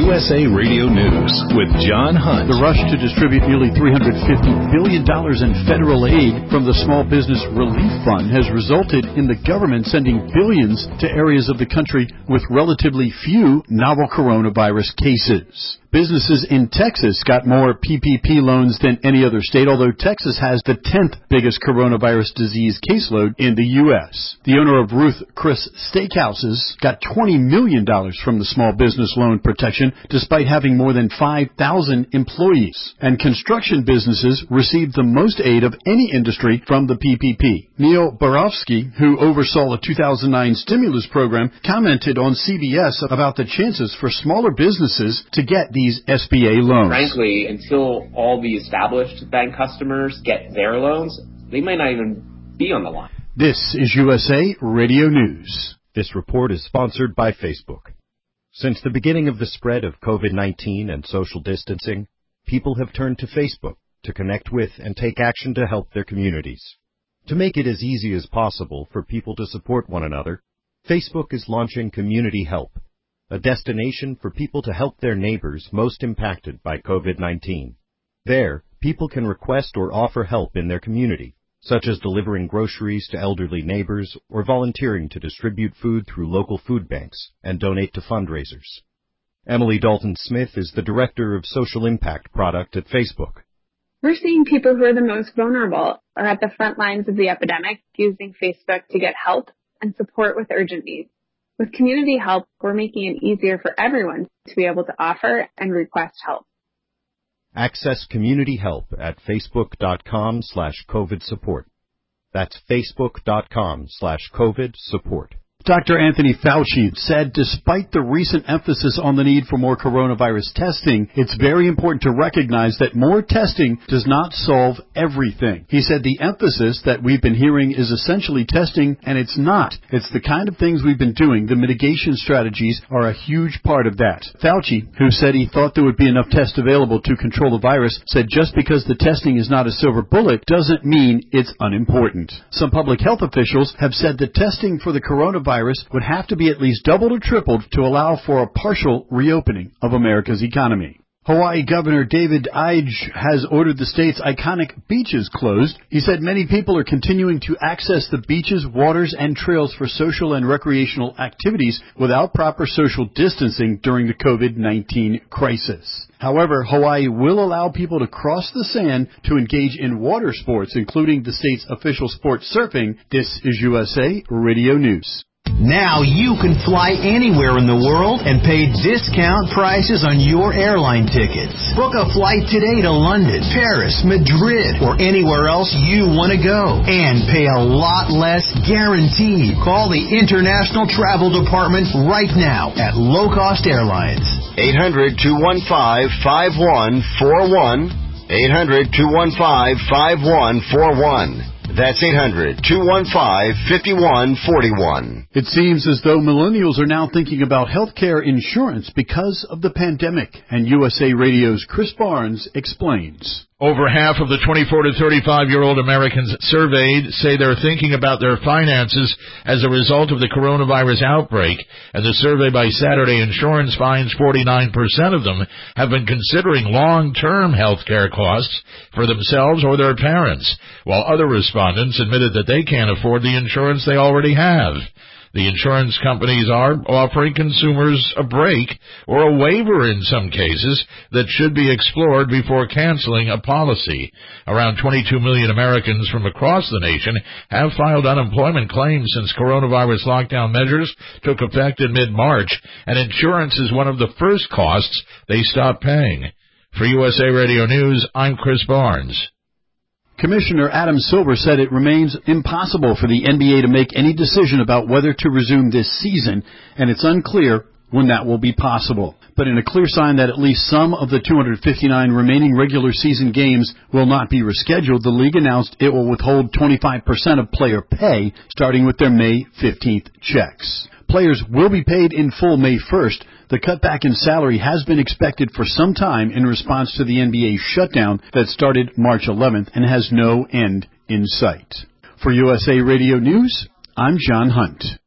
USA Radio News with John Hunt. The rush to distribute nearly $350 billion in federal aid from the Small Business Relief Fund has resulted in the government sending billions to areas of the country with relatively few novel coronavirus cases. Businesses in Texas got more PPP loans than any other state, although Texas has the 10th biggest coronavirus disease caseload in the U.S. The owner of Ruth Chris Steakhouses got $20 million from the Small Business Loan Protection, despite having more than 5,000 employees. And construction businesses received the most aid of any industry from the PPP. Neil Barofsky, who oversaw the 2009 stimulus program, commented on CBS about the chances for smaller businesses to get these SBA loans. Frankly, until all the established bank customers get their loans, they might not even be on the line. This is USA Radio News. This report is sponsored by Facebook. Since the beginning of the spread of COVID-19 and social distancing, people have turned to Facebook to connect with and take action to help their communities. To make it as easy as possible for people to support one another, Facebook is launching Community Help, a destination for people to help their neighbors most impacted by COVID-19. There, people can request or offer help in their community, such as delivering groceries to elderly neighbors or volunteering to distribute food through local food banks and donate to fundraisers. Emily Dalton-Smith is the Director of Social Impact Product at Facebook. We're seeing people who are the most vulnerable are at the front lines of the epidemic using Facebook to get help and support with urgent needs. With Community Help, we're making it easier for everyone to be able to offer and request help. Access Community Help at facebook.com/COVID support. That's facebook.com/COVID support. Dr. Anthony Fauci said despite the recent emphasis on the need for more coronavirus testing, it's very important to recognize that more testing does not solve everything. He said the emphasis that we've been hearing is essentially testing, and it's not. It's the kind of things we've been doing. The mitigation strategies are a huge part of that. Fauci, who said he thought there would be enough tests available to control the virus, said just because the testing is not a silver bullet doesn't mean it's unimportant. Some public health officials have said that testing for the coronavirus would have to be at least doubled or tripled to allow for a partial reopening of America's economy. Hawaii Governor David Ige has ordered the state's iconic beaches closed. He said many people are continuing to access the beaches, waters, and trails for social and recreational activities without proper social distancing during the COVID-19 crisis. However, Hawaii will allow people to cross the sand to engage in water sports, including the state's official sport, surfing. This is USA Radio News. Now you can fly anywhere in the world and pay discount prices on your airline tickets. Book a flight today to London, Paris, Madrid, or anywhere else you want to go. And pay a lot less guaranteed. Call the International Travel Department right now at Low Cost Airlines. 800-215-5141. 800-215-5141. That's 800-215-5141. It seems as though millennials are now thinking about health care insurance because of the pandemic. And USA Radio's Chris Barnes explains. Over half of the 24 to 35-year-old Americans surveyed say they're thinking about their finances as a result of the coronavirus outbreak, and the survey by Saturday Insurance finds 49% of them have been considering long-term health care costs for themselves or their parents, while other respondents admitted that they can't afford the insurance they already have. The insurance companies are offering consumers a break or a waiver in some cases that should be explored before canceling a policy. Around 22 million Americans from across the nation have filed unemployment claims since coronavirus lockdown measures took effect in mid-March, and insurance is one of the first costs they stop paying. For USA Radio News, I'm Chris Barnes. Commissioner Adam Silver said it remains impossible for the NBA to make any decision about whether to resume this season, and it's unclear when that will be possible. But in a clear sign that at least some of the 259 remaining regular season games will not be rescheduled, the league announced it will withhold 25% of player pay, starting with their May 15th checks. Players will be paid in full May 1st. The cutback in salary has been expected for some time in response to the NBA shutdown that started March 11th and has no end in sight. For USA Radio News, I'm John Hunt.